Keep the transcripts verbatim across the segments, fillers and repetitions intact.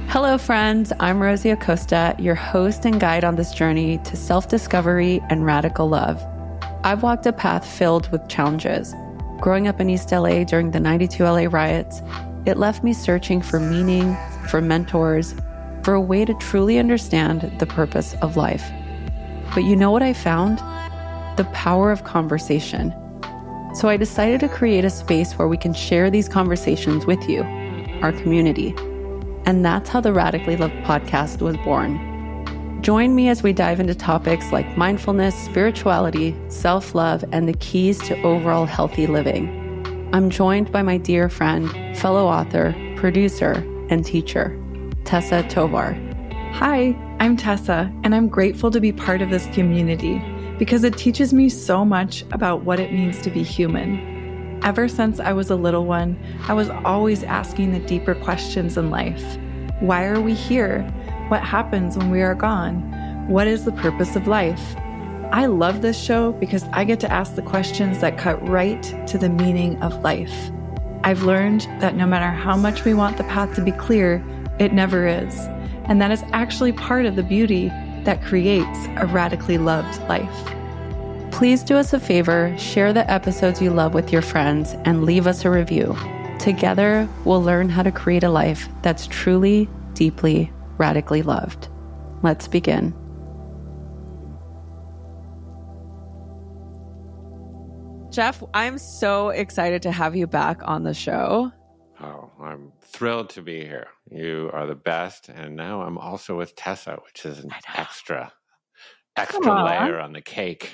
Hello, friends. I'm Rosie Acosta, your host and guide on this journey to self-discovery and radical love. I've walked a path filled with challenges. Growing up in East L A during the ninety-two L A riots, it left me searching for meaning, for mentors, for a way to truly understand the purpose of life. But you know what I found? The power of conversation. So I decided to create a space where we can share these conversations with you, our community. And that's how the Radically Loved podcast was born. Join me as we dive into topics like mindfulness, spirituality, self-love, and the keys to overall healthy living. I'm joined by my dear friend, fellow author, producer, and teacher, Tessa Tovar. Hi, I'm Tessa, and I'm grateful to be part of this community because it teaches me so much about what it means to be human. Ever since I was a little one, I was always asking the deeper questions in life. Why are we here? What happens when we are gone? What is the purpose of life? I love this show because I get to ask the questions that cut right to the meaning of life. I've learned that no matter how much we want the path to be clear, it never is. And that is actually part of the beauty that creates a radically loved life. Please do us a favor, share the episodes you love with your friends, and leave us a review. Together, we'll learn how to create a life that's truly, deeply, radically loved. Let's begin. Jeff, I'm so excited to have you back on the show. Oh, I'm thrilled to be here. You are the best. And now I'm also with Tessa, which is an extra extra layer on the cake.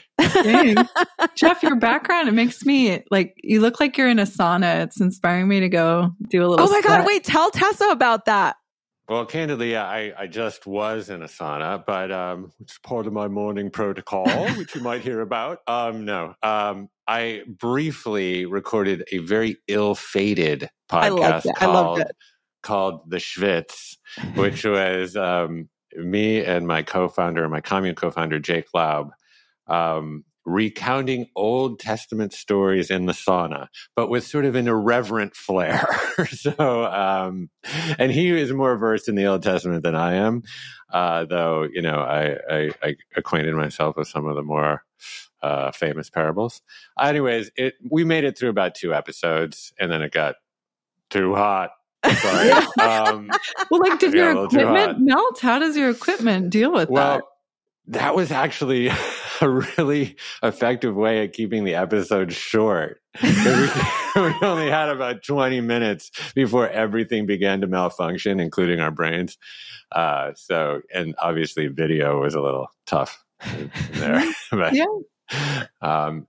Jeff, your background, it makes me like, you look like you're in a sauna. It's inspiring me to go do a little Oh my sweat. God, wait, tell Tessa about that. Well, candidly, yeah, I, I just was in a sauna, but um, it's part of my morning protocol, which you might hear about. Um, no, um, I briefly recorded a very ill-fated podcast I called, it. called The Schwitz, which was um, me and my co-founder, my commune co-founder, Jake Laub, um, recounting Old Testament stories in the sauna, but with sort of an irreverent flair. so, um, and he is more versed in the Old Testament than I am, uh, though, you know, I, I, I acquainted myself with some of the more uh, famous parables. Anyways, it we made it through about two episodes, and then it got too hot. Sorry. um, well, like, did your equipment melt? How does your equipment deal with well, that? That was actually a really effective way of keeping the episode short. we, we only had about twenty minutes before everything began to malfunction, including our brains. Uh, so, and obviously video was a little tough there. but, yeah. Um,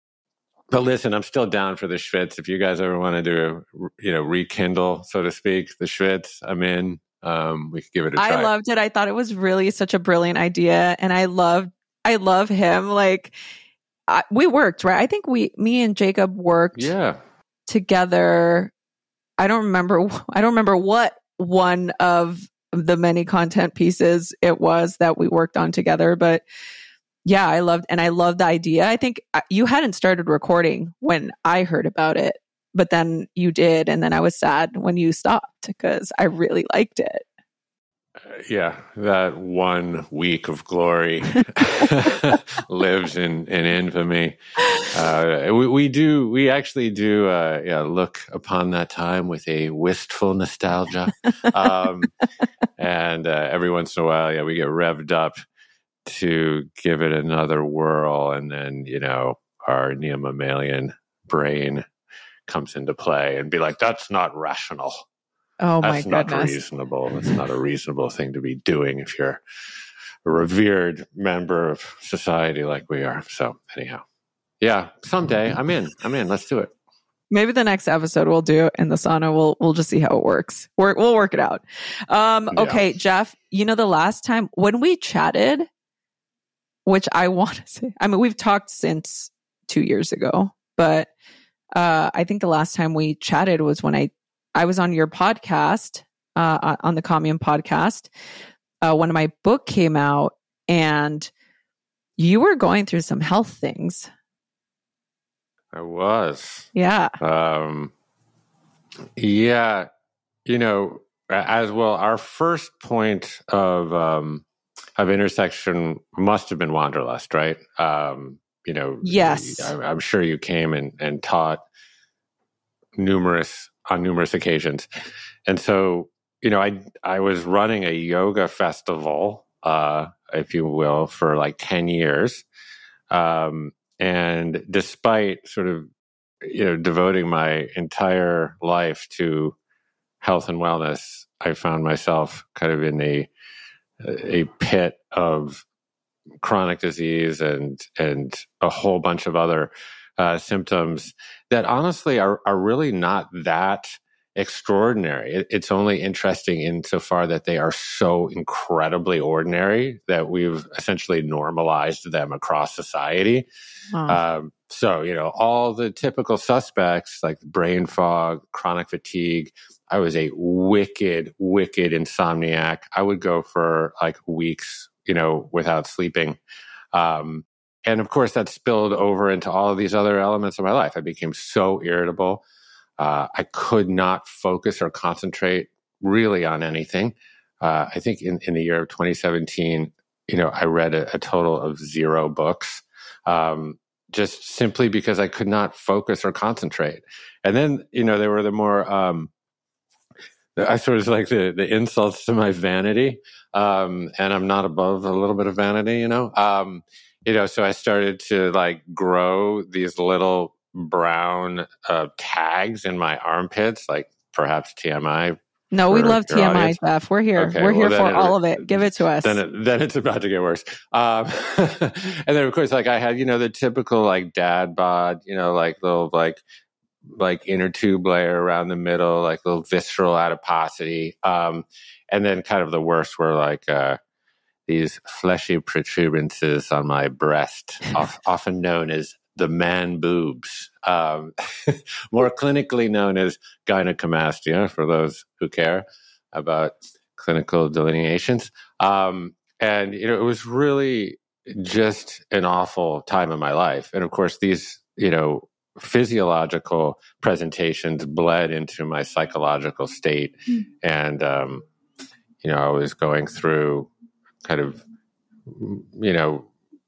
but listen, I'm still down for the Schwitz. If you guys ever want to do, you know, rekindle, so to speak, the Schwitz, I'm in. Um, we could give it a try. I loved it. I thought it was really such a brilliant idea. And I loved, I love him. Like, I, we worked, right? I think we, me and Jacob worked yeah. together. I don't remember, I don't remember what one of the many content pieces it was that we worked on together, but yeah, I loved, and I loved the idea. I think you hadn't started recording when I heard about it, but then you did. And then I was sad when you stopped because I really liked it. Uh, yeah, that one week of glory lives in, in infamy. Uh, we, we do, we actually do, uh, yeah, look upon that time with a wistful nostalgia. Um, and uh, every once in a while, yeah, we get revved up to give it another whirl, and then, you know, our neo-mammalian brain comes into play and be like, that's not rational. Oh my That's not goodness. reasonable. That's not a reasonable thing to be doing if you're a revered member of society like we are. So anyhow, yeah, someday I'm in. I'm in. Let's do it. Maybe the next episode we'll do it in the sauna. We'll we'll just see how it works. We're, we'll work it out. Um, okay, yeah. Jeff, you know, the last time when we chatted, which I want to say, I mean, we've talked since two years ago, but uh, I think the last time we chatted was when I, I was on your podcast, uh, on the Commune podcast, uh, when my book came out, and you were going through some health things. I was. Yeah. Um, yeah. You know, as well, our first point of um, of intersection must have been Wanderlust, right? Um, you know, yes, I, I'm sure you came and, and taught numerous on numerous occasions, and so you know, I I was running a yoga festival, uh, if you will, for like ten years, um, and despite sort of you know devoting my entire life to health and wellness, I found myself kind of in a a pit of chronic disease and and a whole bunch of other uh, symptoms that honestly are are really not that extraordinary. It, it's only interesting insofar that they are so incredibly ordinary that we've essentially normalized them across society. wow. Um, so, you know, all the typical suspects like brain fog, chronic fatigue. I was a wicked, wicked insomniac. I would go for like weeks, you know, without sleeping. Um, and of course, that spilled over into all of these other elements of my life. I became so irritable. Uh, I could not focus or concentrate really on anything. Uh, I think in, in the year of twenty seventeen, you know, I read a, a total of zero books, um, just simply because I could not focus or concentrate. And then, you know, there were the more, um, I sort of like the, the insults to my vanity. Um, and I'm not above a little bit of vanity, you know, um, you know, so I started to like grow these little brown uh, tags in my armpits, like perhaps T M I. No, we love T M I stuff. We're here. Okay, We're here well, for it, all of it. Give it to us. Then, it, then it's about to get worse. Um, and then, of course, like I had, you know, the typical like dad bod, you know, like little like like inner tube layer around the middle, like little visceral adiposity. Um, and then kind of the worst were like uh, these fleshy protuberances on my breast, often known as the man boobs, um, more clinically known as gynecomastia for those who care about clinical delineations. Um, and, you know, it was really just an awful time in my life. And of course, these, you know, physiological presentations bled into my psychological state. Mm. And, um, you know, I was going through kind of, you know,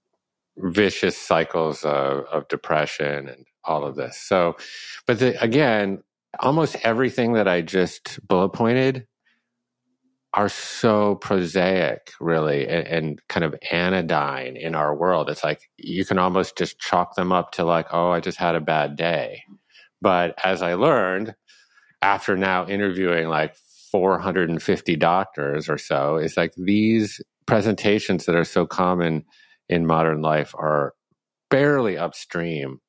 vicious cycles of, of depression and all of this. So, but the, again, almost everything that I just bullet pointed are so prosaic, really, and, and kind of anodyne in our world. It's like you can almost just chalk them up to like, oh, I just had a bad day. But as I learned after now interviewing like four hundred fifty doctors or so, it's like these presentations that are so common in modern life are barely upstream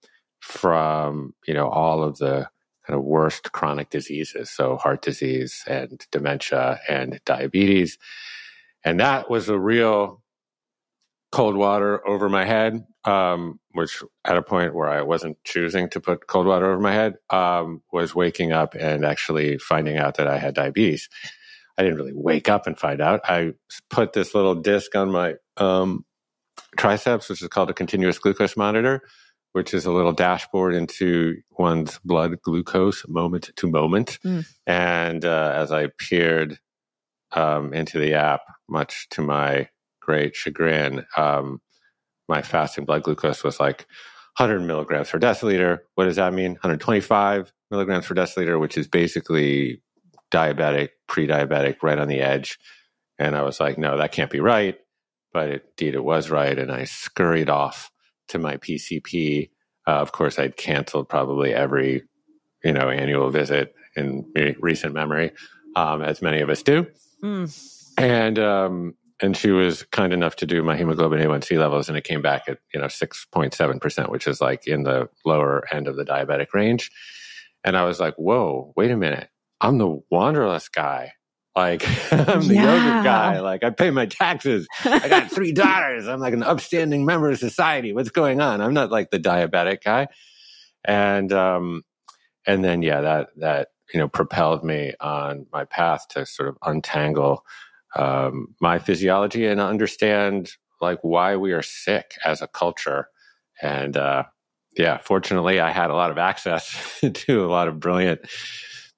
from, you know, all of the kind of worst chronic diseases. So heart disease and dementia and diabetes. And that was a real cold water over my head, um, which at a point where I wasn't choosing to put cold water over my head, um, was waking up and actually finding out that I had diabetes. I didn't really wake up and find out. I put this little disc on my, um, triceps, which is called a continuous glucose monitor, which is a little dashboard into one's blood glucose moment to moment. Mm. And uh, as I peered um, into the app, much to my great chagrin, um, my fasting blood glucose was like one hundred milligrams per deciliter. What does that mean? one hundred twenty-five milligrams per deciliter, which is basically diabetic, pre-diabetic, right on the edge. And I was like, no, that can't be right. But it, indeed, it was right. And I scurried off to my P C P. Uh, of course, I'd canceled probably every, you know, annual visit in recent memory, um, as many of us do. Mm. And um, and she was kind enough to do my hemoglobin A one C levels, and it came back at, you know, six point seven percent, which is like in the lower end of the diabetic range. And I was like, whoa, wait a minute. I'm the Wanderlust guy. Like, I'm the yeah. yoga guy. Like, I pay my taxes. I got three daughters. I'm like an upstanding member of society. What's going on? I'm not like the diabetic guy. And, um, and then, yeah, that, that, you know, propelled me on my path to sort of untangle, um, my physiology and understand like why we are sick as a culture. And, uh, yeah, fortunately I had a lot of access to a lot of brilliant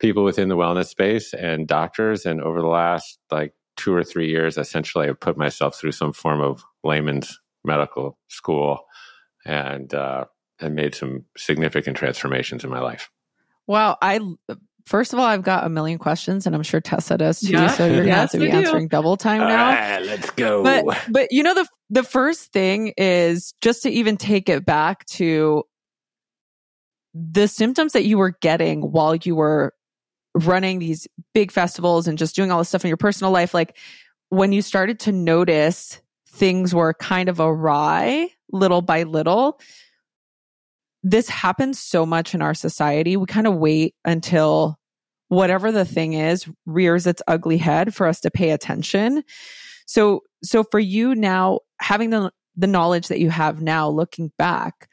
people within the wellness space and doctors. And over the last like two or three years, essentially, I've put myself through some form of layman's medical school and, uh, and made some significant transformations in my life. Wow. I, first of all, I've got a million questions and I'm sure Tessa does too. Yeah. So you're going to Yes, have to be we do. answering double time now. All right, let's go. But, but you know, the, the first thing is just to even take it back to the symptoms that you were getting while you were running these big festivals and just doing all this stuff in your personal life. Like when you started to notice things were kind of awry little by little, this happens so much in our society. We kind of wait until whatever the thing is rears its ugly head for us to pay attention. So, so for you now, having the, the knowledge that you have now, looking back,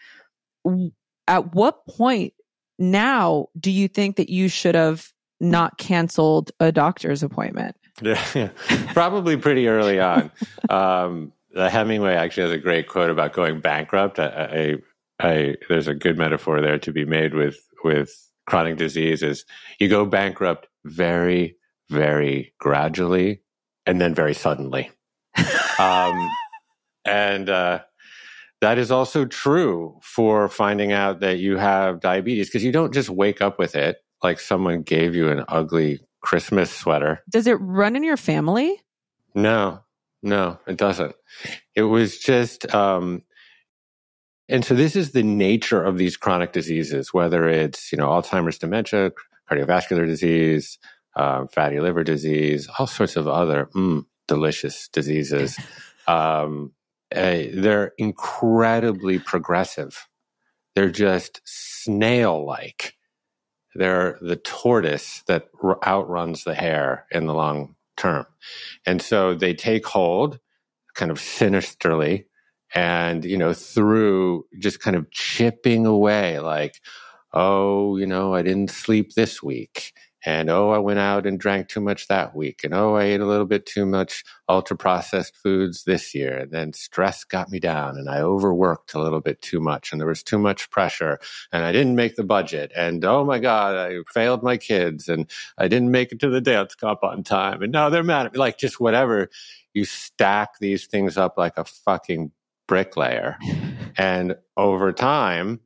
at what point now do you think that you should have not canceled a doctor's appointment? Yeah, probably pretty early on. Um, Hemingway actually has a great quote about going bankrupt. I, I, I, there's a good metaphor there to be made with with chronic disease. Is you go bankrupt very, very gradually, and then very suddenly. um, and uh, that is also true for finding out that you have diabetes, because you don't just wake up with it like someone gave you an ugly Christmas sweater. Does it run in your family? No, no, it doesn't. It was just, um, and so this is the nature of these chronic diseases, whether it's, you know, Alzheimer's, dementia, cardiovascular disease, um, fatty liver disease, all sorts of other mm, delicious diseases. um, uh, they're incredibly progressive. They're just snail-like. They're the tortoise that r- outruns the hare in the long term. And so they take hold kind of sinisterly and, you know, through just kind of chipping away like, oh, you know, I didn't sleep this week. And, oh, I went out and drank too much that week. And, oh, I ate a little bit too much ultra-processed foods this year. And then stress got me down and I overworked a little bit too much and there was too much pressure and I didn't make the budget. And, oh, my God, I failed my kids and I didn't make it to the dance comp on time. And now they're mad at me. Like just whatever. You stack these things up like a fucking bricklayer. And over time,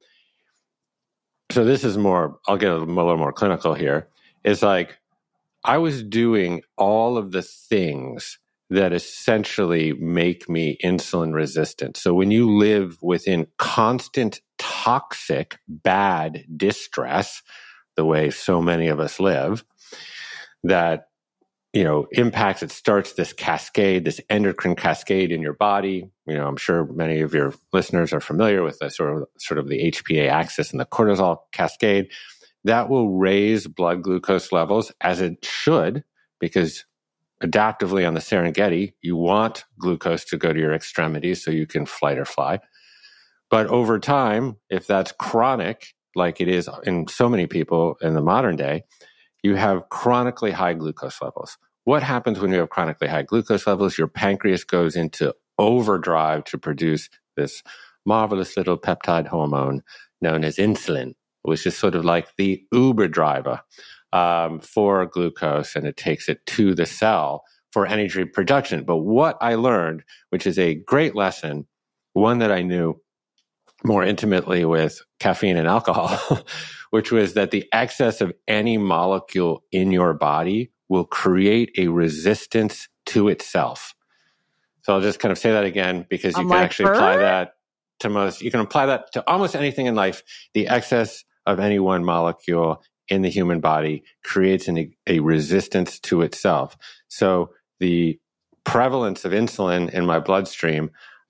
so this is more, I'll get a little more clinical here. It's like I was doing all of the things that essentially make me insulin resistant. So when you live within constant toxic, bad distress, the way so many of us live, that, you know, impacts, it starts this cascade, this endocrine cascade in your body. You know, I'm sure many of your listeners are familiar with the sort of, sort of the H P A axis and the cortisol cascade. That will raise blood glucose levels, as it should, because adaptively on the Serengeti, you want glucose to go to your extremities so you can flight or fly. But over time, if that's chronic, like it is in so many people in the modern day, you have chronically high glucose levels. What happens when you have chronically high glucose levels? Your pancreas goes into overdrive to produce this marvelous little peptide hormone known as insulin, which is sort of like the Uber driver um, for glucose, and it takes it to the cell for energy production. But what I learned, which is a great lesson, one that I knew more intimately with caffeine and alcohol, which was that the excess of any molecule in your body will create a resistance to itself. So I'll just kind of say that again, because you I'm can like, actually apply "Bird?" that to most, you can apply that to almost anything in life. The excess of any one molecule in the human body creates an, a resistance to itself. So the prevalence of insulin in my bloodstream,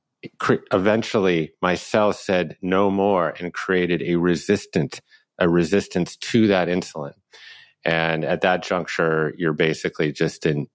eventually my cells said no more and created a resistance, a resistance to that insulin. And at that juncture, you're basically just an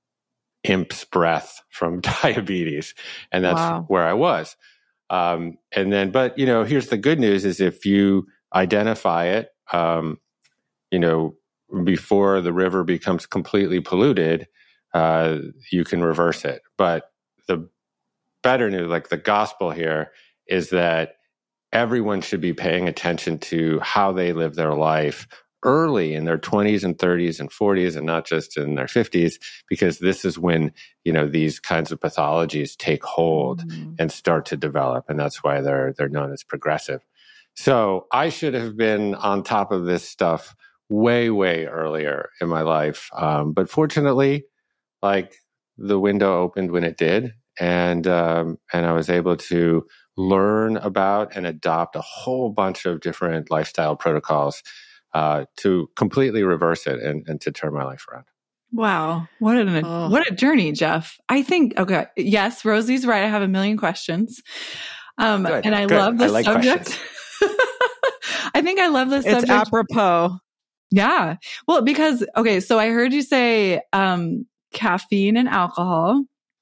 imp's breath from diabetes. And that's Wow. where I was. Um, and then, but, you know, here's the good news is if you identify it, um, you know, before the river becomes completely polluted, uh, you can reverse it. But the better news, like the gospel here, is that everyone should be paying attention to how they live their life early in their twenties and thirties and forties and not just in their fifties, because this is when, you know, these kinds of pathologies take hold mm-hmm. and start to develop. And that's why they're, they're known as progressive. So I should have been on top of this stuff way, way earlier in my life. Um, but fortunately, like the window opened when it did. And, um, and I was able to learn about and adopt a whole bunch of different lifestyle protocols uh, to completely reverse it and, and to turn my life around. Wow. What an, oh. what a journey, Jeff. I think, okay. Yes, Rosie's right. I have a million questions. Um, good, and I good. love the I like subject. I think I love this it's subject. It's apropos. Yeah. Well, because, okay, so I heard you say um, caffeine and alcohol.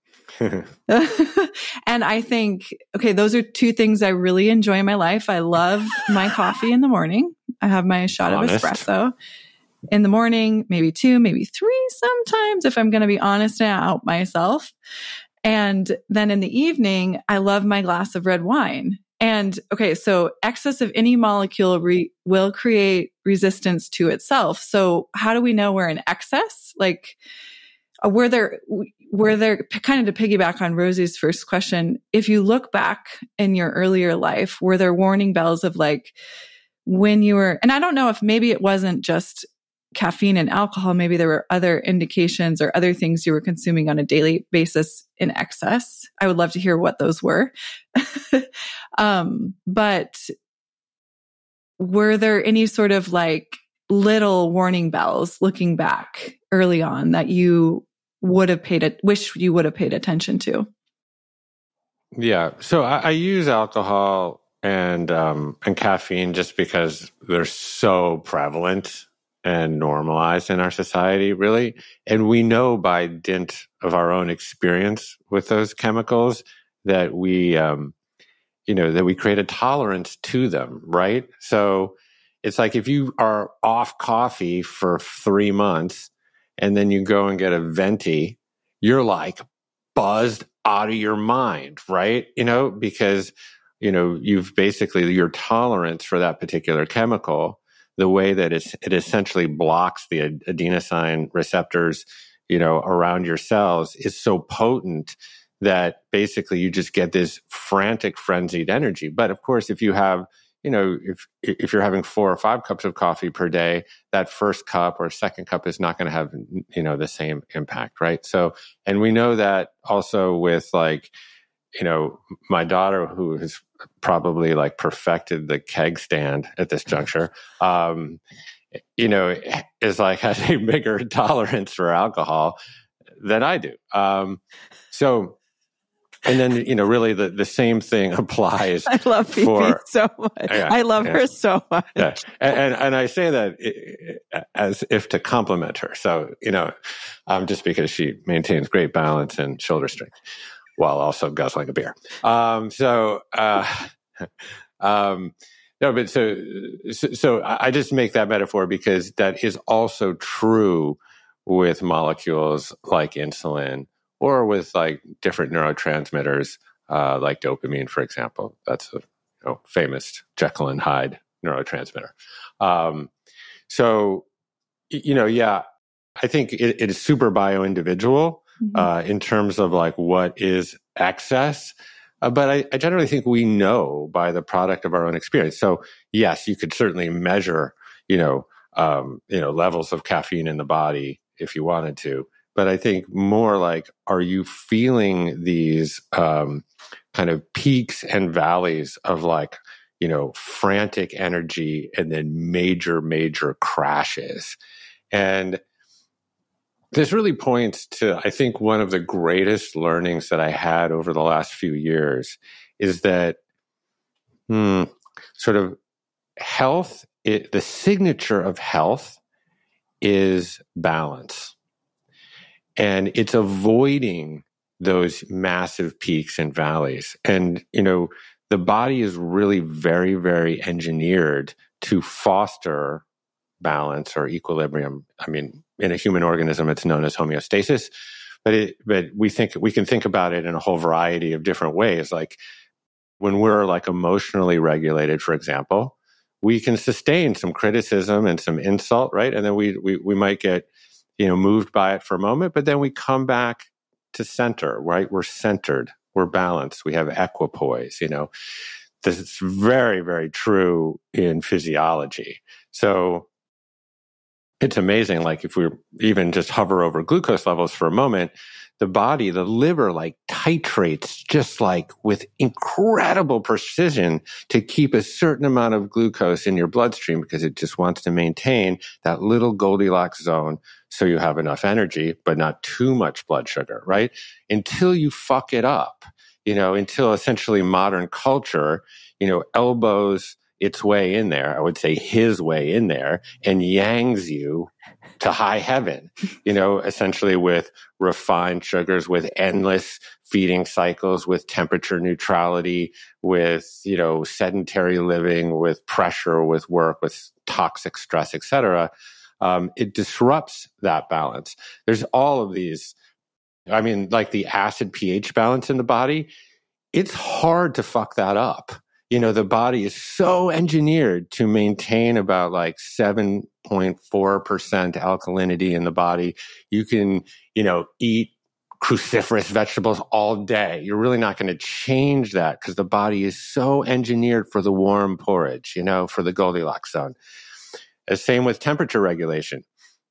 And I think, okay, those are two things I really enjoy in my life. I love my coffee in the morning. I have my shot honest. of espresso in the morning, maybe two, maybe three sometimes, if I'm going to be honest and out myself. And then in the evening, I love my glass of red wine. And okay, so excess of any molecule re- will create resistance to itself. So how do we know we're in excess? Like, uh, were there, were there, kind of to piggyback on Rosie's first question, if you look back in your earlier life, were there warning bells of like when you were, and I don't know if maybe it wasn't just caffeine and alcohol, maybe there were other indications or other things you were consuming on a daily basis in excess. I would love to hear what those were. um, but were there any sort of like little warning bells looking back early on that you would have paid it, wish you would have paid attention to? Yeah. So I, I use alcohol and, um, and caffeine just because they're so prevalent and normalized in our society, really. And we know by dint of our own experience with those chemicals that we, um, you know, that we create a tolerance to them, right? So it's like if you are off coffee for three months and then you go and get a venti, you're like buzzed out of your mind, right? You know, because, you know, you've basically, your tolerance for that particular chemical, the way that it's, it essentially blocks the adenosine receptors, you know, around your cells is so potent that basically you just get this frantic, frenzied energy. But of course, if you have, you know, if if you're having four or five cups of coffee per day, that first cup or second cup is not going to have, you know, the same impact, right? So, and we know that also with like, you know, my daughter, who has probably like perfected the keg stand at this juncture, um, you know, is like has a bigger tolerance for alcohol than I do. Um, so, and then, you know, really the, the same thing applies. I love Phoebe for, so much. Yeah, I love yeah. her so much. Yeah. And, and, and I say that as if to compliment her. So, you know, um, just because she maintains great balance and shoulder strength while also guzzling a beer. Um, so, uh, um, no, but so, so, so I just make that metaphor because that is also true with molecules like insulin or with like different neurotransmitters, uh, like dopamine, for example. That's a you know, famous Jekyll and Hyde neurotransmitter. Um, so, you know, yeah, I think it, it is super bio-individual mm-hmm. uh, in terms of like what is excess. Uh, but I, I generally think we know by the product of our own experience. So yes, you could certainly measure, you know, um, you know, levels of caffeine in the body if you wanted to. But I think more like, are you feeling these um, kind of peaks and valleys of like, you know, frantic energy and then major, major crashes? And this really points to, I think, one of the greatest learnings that I had over the last few years is that hmm, sort of health, it, the signature of health is balance. And it's avoiding those massive peaks and valleys. And, you know, the body is really very, very engineered to foster balance or equilibrium. I mean, in a human organism, it's known as homeostasis, but it, but we think, we can think about it in a whole variety of different ways. Like when we're like emotionally regulated, for example, we can sustain some criticism and some insult, right? And then we we we might get, you know, moved by it for a moment, but then we come back to center, right? We're centered, we're balanced, we have equipoise, you know. This is very, very true in physiology. So it's amazing, like if we even just hover over glucose levels for a moment, the body, the liver, like titrates just like with incredible precision to keep a certain amount of glucose in your bloodstream because it just wants to maintain that little Goldilocks zone so you have enough energy, but not too much blood sugar, right? Until you fuck it up, you know, until essentially modern culture, you know, elbows its way in there, I would say his way in there, and yangs you to high heaven, you know, essentially with refined sugars, with endless feeding cycles, with temperature neutrality, with, you know, sedentary living, with pressure, with work, with toxic stress, et cetera. Um, it disrupts that balance. There's all of these, I mean, like the acid pH balance in the body, it's hard to fuck that up. You know, the body is so engineered to maintain about like seven point four percent alkalinity in the body. You can, you know, eat cruciferous vegetables all day. You're really not going to change that because the body is so engineered for the warm porridge, you know, for the Goldilocks zone. The same with temperature regulation.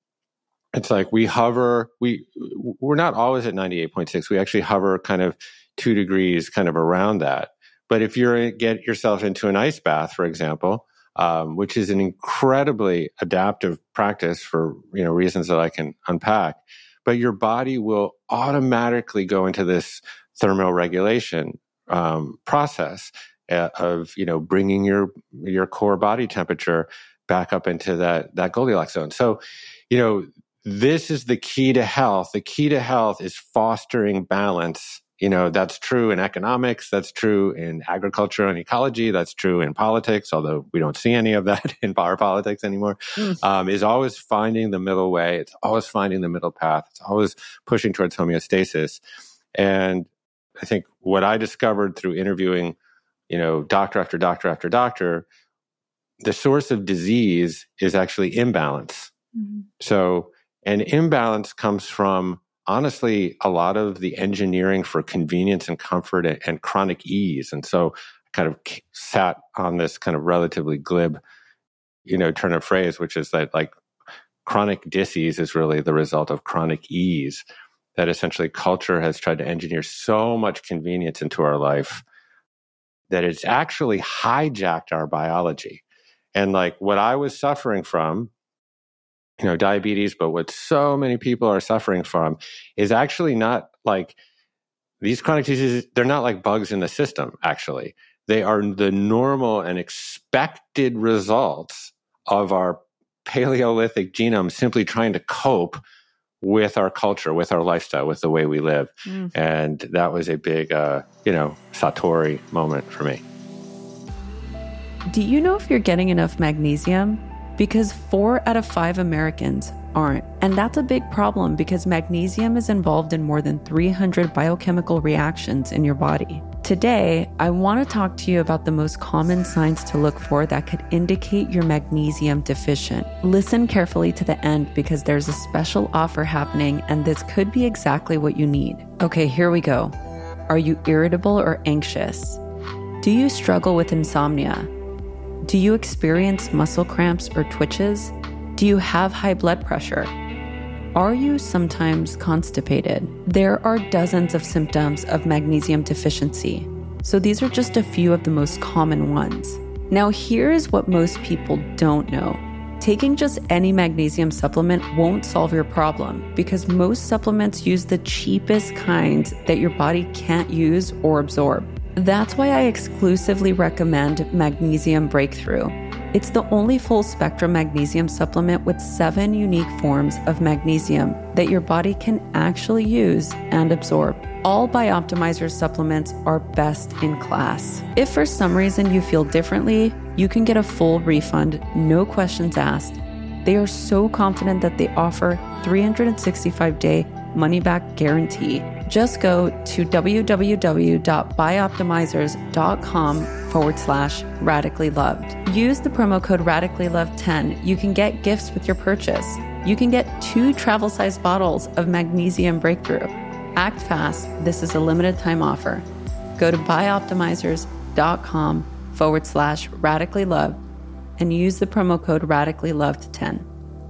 It's like we hover, we, we're not always at ninety-eight point six. We actually hover kind of two degrees kind of around that. But if you get yourself into an ice bath, for example, um, which is an incredibly adaptive practice for, you know, reasons that I can unpack, but your body will automatically go into this thermoregulation um, process uh, of, you know, bringing your your core body temperature back up into that that Goldilocks zone. So, you know, this is the key to health. The key to health is fostering balance. You know, that's true in economics, that's true in agriculture and ecology, that's true in politics, although we don't see any of that in power politics anymore, mm. um, is always finding the middle way. It's always finding the middle path. It's always pushing towards homeostasis. And I think what I discovered through interviewing, you know, doctor after doctor after doctor, the source of disease is actually imbalance. Mm-hmm. So an imbalance comes from, honestly, a lot of the engineering for convenience and comfort and, and chronic ease. And so I kind of sat on this kind of relatively glib, you know, turn of phrase, which is that like chronic disease is really the result of chronic ease, that essentially culture has tried to engineer so much convenience into our life that it's actually hijacked our biology. And like what I was suffering from, you know, diabetes, but what so many people are suffering from is actually not like these chronic diseases, they're not like bugs in the system, actually. They are the normal and expected results of our Paleolithic genome simply trying to cope with our culture, with our lifestyle, with the way we live. Mm. And that was a big, uh, you know, Satori moment for me. Do you know if you're getting enough magnesium? Because four out of five Americans aren't. And that's a big problem because magnesium is involved in more than three hundred biochemical reactions in your body. Today, I want to talk to you about the most common signs to look for that could indicate you're magnesium deficient. Listen carefully to the end because there's a special offer happening and this could be exactly what you need. Okay, here we go. Are you irritable or anxious? Do you struggle with insomnia? Do you experience muscle cramps or twitches? Do you have high blood pressure? Are you sometimes constipated? There are dozens of symptoms of magnesium deficiency, so these are just a few of the most common ones. Now, here is what most people don't know. Taking just any magnesium supplement won't solve your problem because most supplements use the cheapest kinds that your body can't use or absorb. That's why I exclusively recommend Magnesium Breakthrough. It's the only full-spectrum magnesium supplement with seven unique forms of magnesium that your body can actually use and absorb. All Bioptimizer supplements are best in class. If for some reason you feel differently, you can get a full refund, no questions asked. They are so confident that they offer three hundred sixty-five day money back guarantee. Just go to www.bioptimizers.com forward slash radically loved. Use the promo code radically loved ten. You can get gifts with your purchase. You can get two travel size bottles of Magnesium Breakthrough. Act fast. This is a limited time offer. Go to bioptimizers.com forward slash radically loved and use the promo code radically loved ten.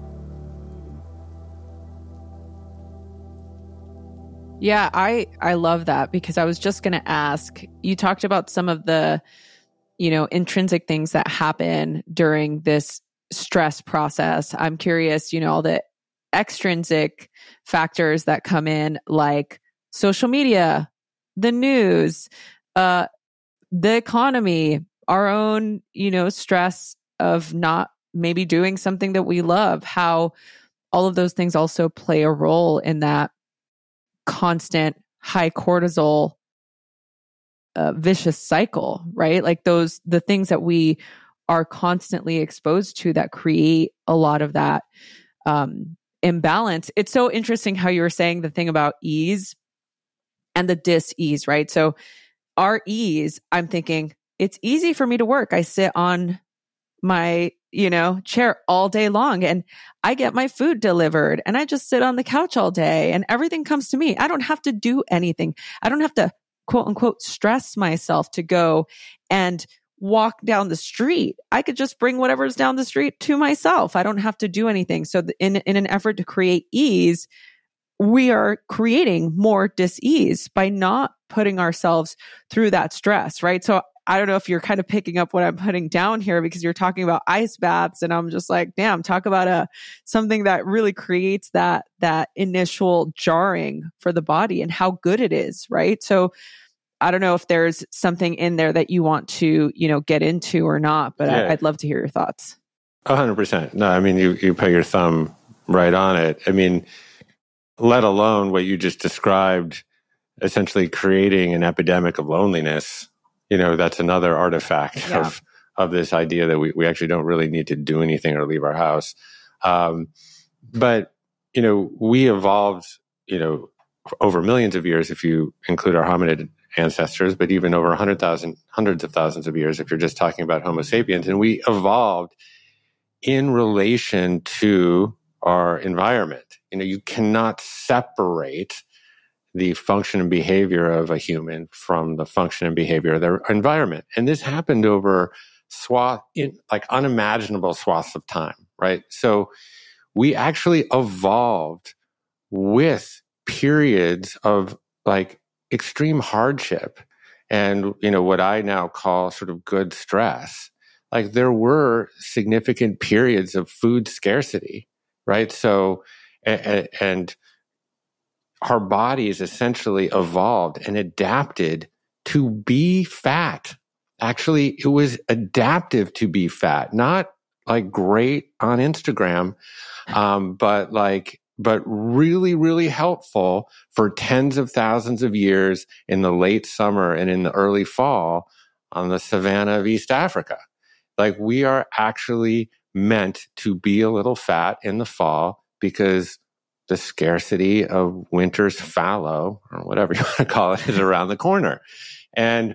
Yeah, I, I love that, because I was just going to ask, you talked about some of the, you know, intrinsic things that happen during this stress process. I'm curious, you know, all the extrinsic factors that come in, like social media, the news, uh, the economy, our own, you know, stress of not maybe doing something that we love, how all of those things also play a role in that constant high cortisol uh, vicious cycle, right? Like those, the things that we are constantly exposed to that create a lot of that um, imbalance. It's so interesting how you were saying the thing about ease and the dis-ease, right? So our ease, I'm thinking, it's easy for me to work. I sit on my, you know, chair all day long and I get my food delivered and I just sit on the couch all day and everything comes to me. I don't have to do anything. I don't have to quote unquote stress myself to go and walk down the street. I could just bring whatever's down the street to myself. I don't have to do anything. So in, in an effort to create ease, we are creating more dis-ease by not putting ourselves through that stress, right? So I don't know if you're kind of picking up what I'm putting down here, because you're talking about ice baths and I'm just like, damn, talk about a something that really creates that that initial jarring for the body and how good it is, right? So I don't know if there's something in there that you want to, you know, get into or not, but yeah. I, I'd love to hear your thoughts. one hundred percent. No, I mean, you, you put your thumb right on it. I mean, let alone what you just described, essentially creating an epidemic of loneliness. You know, that's another artifact yeah. of of this idea that we, we actually don't really need to do anything or leave our house. Um, but, you know, we evolved, you know, over millions of years, if you include our hominid ancestors, but even over one hundred thousand, hundreds of thousands of years, if you're just talking about Homo sapiens. And we evolved in relation to our environment. You know, you cannot separate the function and behavior of a human from the function and behavior of their environment. And this happened over swath, in, like unimaginable swaths of time, right? So we actually evolved with periods of like extreme hardship and, you know, what I now call sort of good stress. Like there were significant periods of food scarcity, right? So, and, and our bodies essentially evolved and adapted to be fat. Actually, it was adaptive to be fat, not like great on Instagram, um, but like, but really, really helpful for tens of thousands of years in the late summer and in the early fall on the savanna of East Africa. Like we are actually meant to be a little fat in the fall because the scarcity of winter's fallow, or whatever you want to call it, is around the corner. And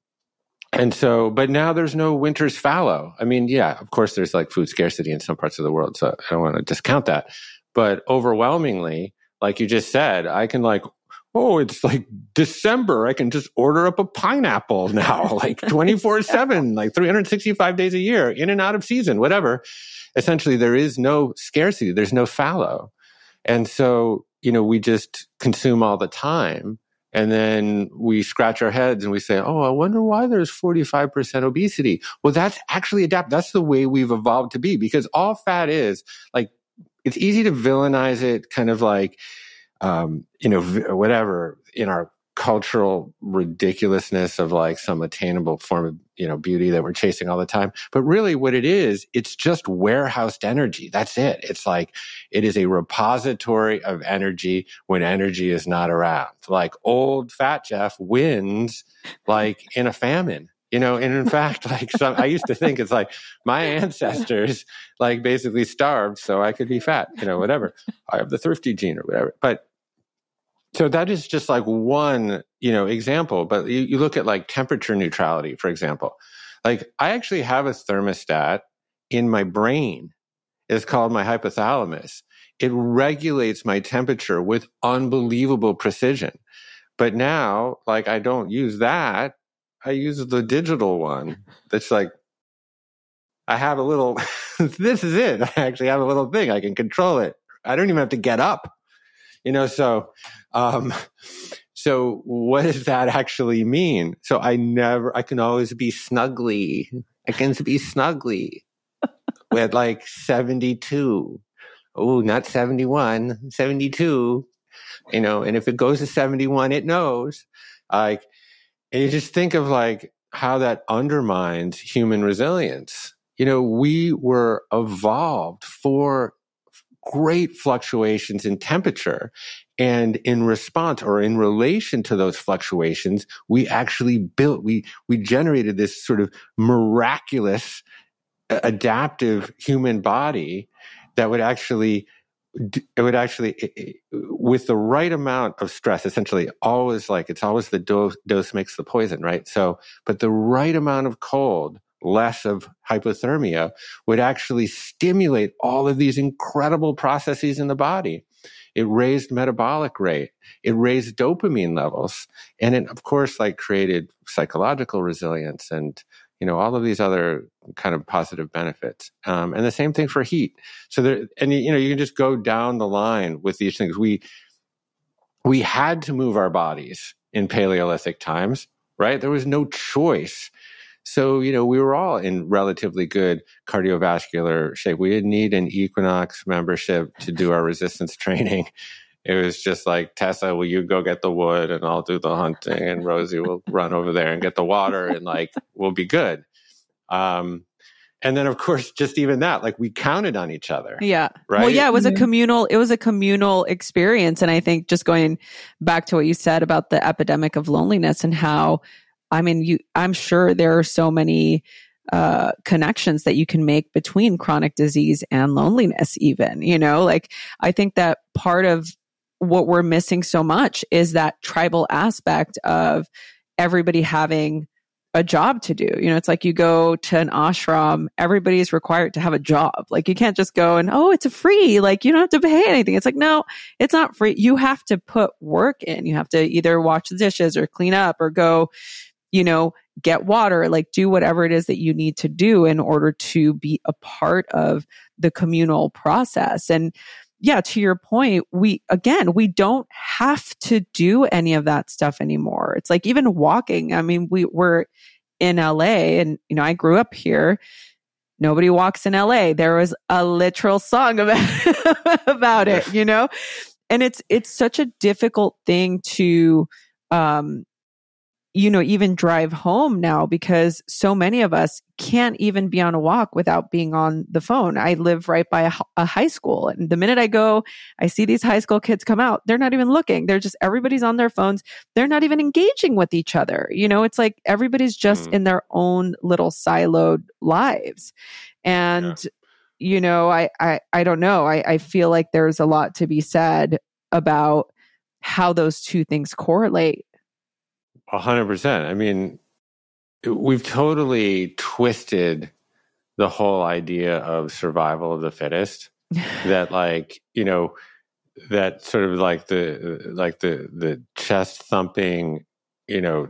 and so, but now there's no winter's fallow. I mean, yeah, of course there's like food scarcity in some parts of the world, so I don't want to discount that. But overwhelmingly, like you just said, I can like, oh, it's like December. I can just order up a pineapple now, like twenty-four seven, like three hundred sixty-five days a year, in and out of season, whatever. Essentially, there is no scarcity. There's no fallow. And so, you know, we just consume all the time. And then we scratch our heads and we say, oh, I wonder why there's forty-five percent obesity. Well, that's actually adapt. That's the way we've evolved to be, because all fat is like, it's easy to villainize it, kind of like, um, you know, whatever, in our cultural ridiculousness of like some attainable form of, you know, beauty that we're chasing all the time. But really what it is, it's just warehoused energy. That's it. It's like, it is a repository of energy when energy is not around. Like old fat Jeff wins like in a famine. You know, and in fact, like some, I used to think it's like my ancestors like basically starved so I could be fat, you know, whatever. I have the thrifty gene or whatever. But so that is just like one, you know, example. But you, you look at like temperature neutrality, for example. Like I actually have a thermostat in my brain. It's called my hypothalamus. It regulates my temperature with unbelievable precision. But now, like I don't use that. I use the digital one. That's like, I have a little, this is it. I actually have a little thing. I can control it. I don't even have to get up. You know, so, um, so what does that actually mean? So I never, I can always be snuggly. I can be snuggly with like seventy-two. Oh, not seventy-one, seventy-two, you know, and if it goes to seventy-one, it knows. Like, and you just think of like how that undermines human resilience. You know, we were evolved for great fluctuations in temperature. And in response or in relation to those fluctuations, we actually built, we, we generated this sort of miraculous adaptive human body that would actually, it would actually, with the right amount of stress, essentially always like, it's always the dose, dose makes the poison, right? So, but the right amount of cold, less of hypothermia, would actually stimulate all of these incredible processes in the body. It raised metabolic rate. It raised dopamine levels. And it, of course, like created psychological resilience and, you know, all of these other kind of positive benefits. Um, and the same thing for heat. So there, and you know, you can just go down the line with these things. We, we had to move our bodies in Paleolithic times, right? There was no choice. So, you know, we were all in relatively good cardiovascular shape. We didn't need an Equinox membership to do our resistance training. It was just like, Tessa, will you go get the wood and I'll do the hunting, and Rosie will run over there and get the water, and like, we'll be good. Um, and then of course, just even that, like we counted on each other. Yeah. Right. Well, yeah, it was a communal, it was a communal experience. And I think just going back to what you said about the epidemic of loneliness and how, I mean, you, I'm sure there are so many uh, connections that you can make between chronic disease and loneliness, even, you know, like I think that part of what we're missing so much is that tribal aspect of everybody having a job to do. You know, it's like you go to an ashram, everybody is required to have a job. Like you can't just go and, oh, it's a free, like you don't have to pay anything. It's like, no, it's not free. You have to put work in. You have to either wash the dishes or clean up or go, you know, get water, like do whatever it is that you need to do in order to be a part of the communal process. And yeah, to your point, we, again, we don't have to do any of that stuff anymore. It's like even walking. I mean, we were in L A and, you know, I grew up here. Nobody walks in L A. There was a literal song about, about it, you know, and it's, it's such a difficult thing to, um, you know, even drive home now because so many of us can't even be on a walk without being on the phone. I live right by a, a high school. And the minute I go, I see these high school kids come out. They're not even looking. They're just, everybody's on their phones. They're not even engaging with each other. You know, it's like everybody's just mm. in their own little siloed lives. And, yeah. you know, I, I, I don't know. I, I feel like there's a lot to be said about how those two things correlate. A hundred percent. I mean, we've totally twisted the whole idea of survival of the fittest. That, like, you know, that sort of like the like the the chest thumping, you know,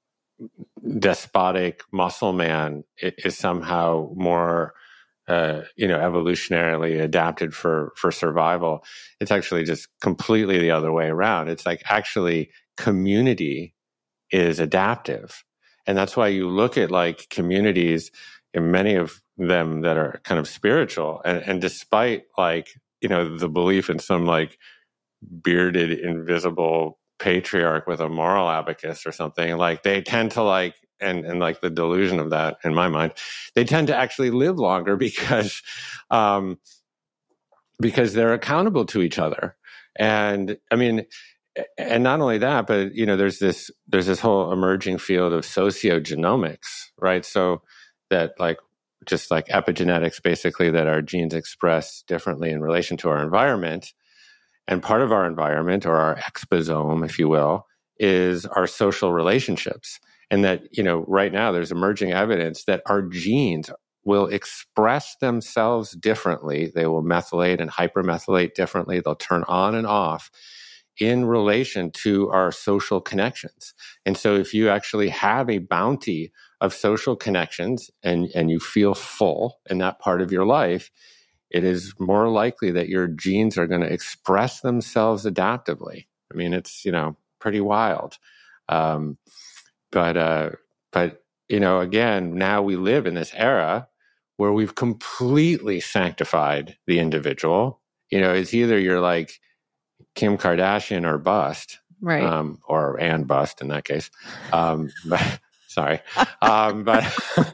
despotic muscle man is somehow more, uh, you know, evolutionarily adapted for for survival. It's actually just completely the other way around. It's like actually community is adaptive. And that's why you look at like communities, and many of them that are kind of spiritual, and, and despite like, you know, the belief in some like bearded, invisible patriarch with a moral abacus or something, like they tend to like, and, and like the delusion of that in my mind, they tend to actually live longer because, um, because they're accountable to each other. And I mean, and not only that, but, you know, there's this, there's this whole emerging field of sociogenomics, right? So that like, just like epigenetics, basically, that our genes express differently in relation to our environment. And part of our environment, or our exposome, if you will, is our social relationships. And that, you know, right now there's emerging evidence that our genes will express themselves differently. They will methylate and hypermethylate differently. They'll turn on and off in relation to our social connections. And so if you actually have a bounty of social connections and, and you feel full in that part of your life, it is more likely that your genes are going to express themselves adaptively. I mean, it's, you know, pretty wild. Um, but, uh, but, you know, again, now we live in this era where we've completely sanctified the individual. You know, it's either you're like Kim Kardashian or bust, right? Um, or and bust in that case. Um, but sorry, um, but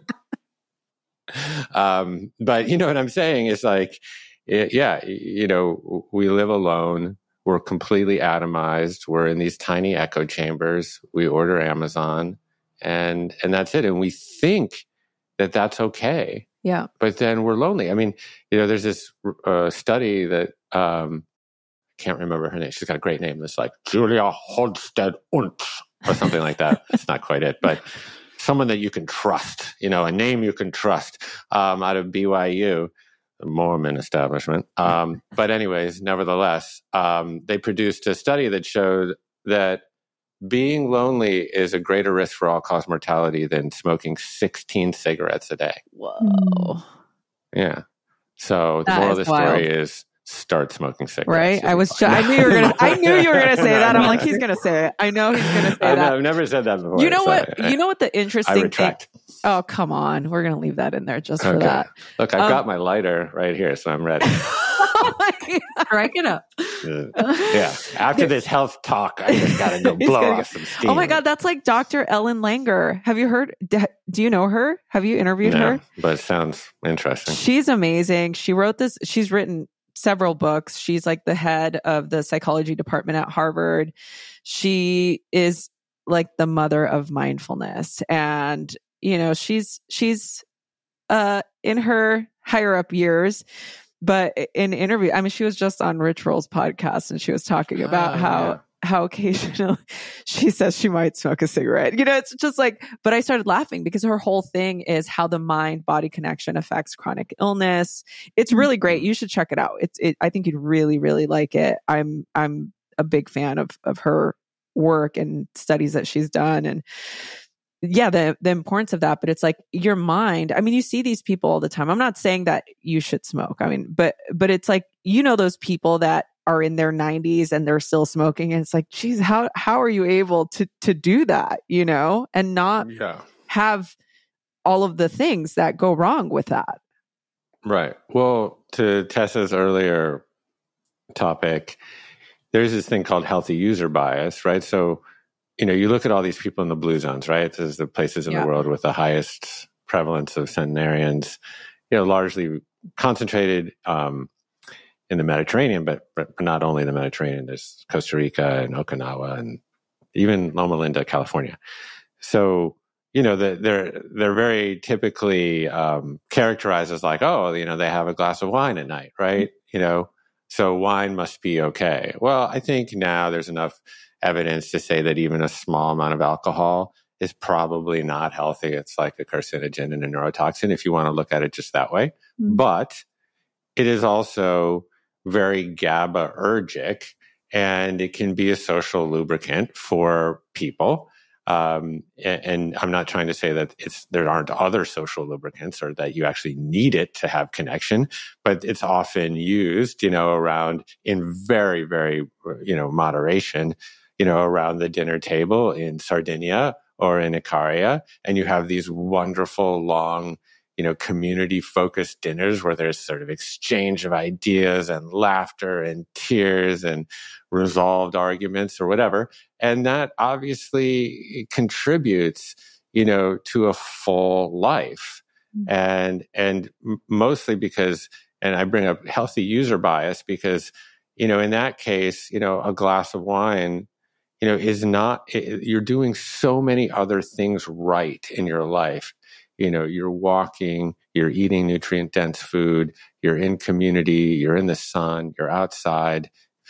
um, but you know what I'm saying is like, it, yeah, you know, we live alone. We're completely atomized. We're in these tiny echo chambers. We order Amazon, and and that's it. And we think that that's okay. Yeah. But then we're lonely. I mean, you know, there's this uh, study that um, I can't remember her name. She's got a great name. It's like Julia Holstead Untz or something like that. That's not quite it, but someone that you can trust. You know, a name you can trust um, out of B Y U. Mormon establishment. Um, but anyways, nevertheless, um, they produced a study that showed that being lonely is a greater risk for all-cause mortality than smoking sixteen cigarettes a day. Whoa. Yeah. So That the moral of is the story wild. is start smoking cigarettes. Right? I was. Ju- I knew you were gonna. I knew you were gonna say that. I'm like, he's gonna say it. I know he's gonna say I know, that. I've never said that before. You know so what? I, you know what the I interesting thing. retract. Oh, come on. We're gonna leave that in there just for Okay. that. Look, I've Um, got my lighter right here, so I'm ready. Oh my God. Strike it up. Uh, yeah. After this health talk, I just got to go He's blow gonna off some steam. Oh my God, that's like Doctor Ellen Langer. Have you heard? Do you know her? Have you interviewed No, her? but it sounds interesting. She's amazing. She wrote this. She's written several books. She's like the head of the psychology department at Harvard. She is like the mother of mindfulness, and you know, she's she's uh in her higher up years. But in interview, I mean, she was just on Rich Roll's podcast, and she was talking about Oh, how yeah. how occasionally she says she might smoke a cigarette. You know, it's just like. But I started laughing because her whole thing is how the mind body connection affects chronic illness. It's really great. You should check it out. It's. It, I think you'd really, really like it. I'm. I'm a big fan of of her work and studies that she's done, and yeah, the the importance of that. But it's like your mind. I mean, you see these people all the time. I'm not saying that you should smoke. I mean, but but it's like, you know, those people that are in their nineties and they're still smoking, and it's like, geez, how how are you able to to do that? You know, and not Yeah. have all of the things that go wrong with that. Right. Well, to Tessa's earlier topic, there's this thing called healthy user bias, right? So, you know, you look at all these people in the blue zones, right? There's the places in Yeah. the world with the highest prevalence of centenarians, you know, largely concentrated um, in the Mediterranean, but, but not only the Mediterranean. There's Costa Rica and Okinawa and even Loma Linda, California. So, you know, the, they're they're very typically um, characterized as like, oh, you know, they have a glass of wine at night, right? Mm-hmm. You know, so wine must be okay. Well, I think now there's enough evidence to say that even a small amount of alcohol is probably not healthy. It's like a carcinogen and a neurotoxin if you want to look at it just that way. Mm-hmm. But it is also very GABAergic, and it can be a social lubricant for people. Um, and, and I'm not trying to say that it's there aren't other social lubricants or that you actually need it to have connection, but it's often used, you know, around in very, very, you know, moderation, you know, around the dinner table in Sardinia or in Icaria. And you have these wonderful, long, you know, community-focused dinners where there's sort of exchange of ideas and laughter and tears and resolved arguments or whatever. And that obviously contributes, you know, to a full life. Mm-hmm. And, and mostly because, and I bring up healthy user bias because, you know, in that case, you know, a glass of wine, you know, is not, it, you're doing so many other things right in your life. You know, you're walking, you're eating nutrient dense food, you're in community, you're in the sun, you're outside,